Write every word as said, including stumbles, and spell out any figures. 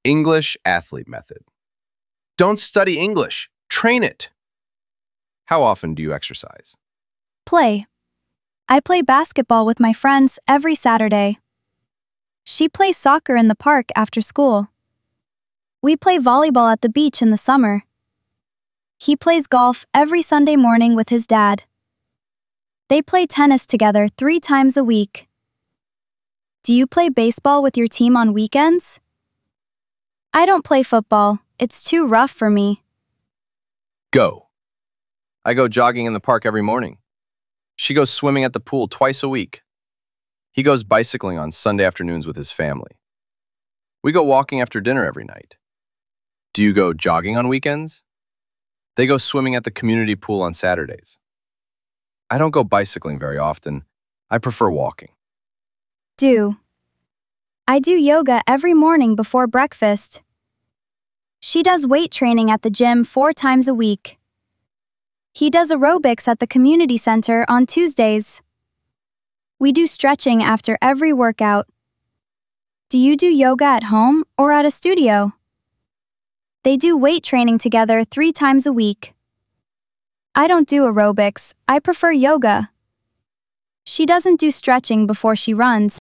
English athlete method. Don't study English, train it. How often do you exercise? Play. I play basketball with my friends every Saturday. She plays soccer in the park after school. We play volleyball at the beach in the summer. He plays golf every Sunday morning with his dad. They play tennis together three times a week. Do you play baseball with your team on weekends? I don't play football. It's too rough for me. Go. I go jogging in the park every morning. She goes swimming at the pool twice a week. He goes bicycling on Sunday afternoons with his family. We go walking after dinner every night. Do you go jogging on weekends? They go swimming at the community pool on Saturdays. I don't go bicycling very often. I prefer walking. Do. I do yoga every morning before breakfast. She does weight training at the gym four times a week. He does aerobics at the community center on Tuesdays. We do stretching after every workout. Do you do yoga at home or at a studio? They do weight training together three times a week. I don't do aerobics. I prefer yoga. She doesn't do stretching before she runs.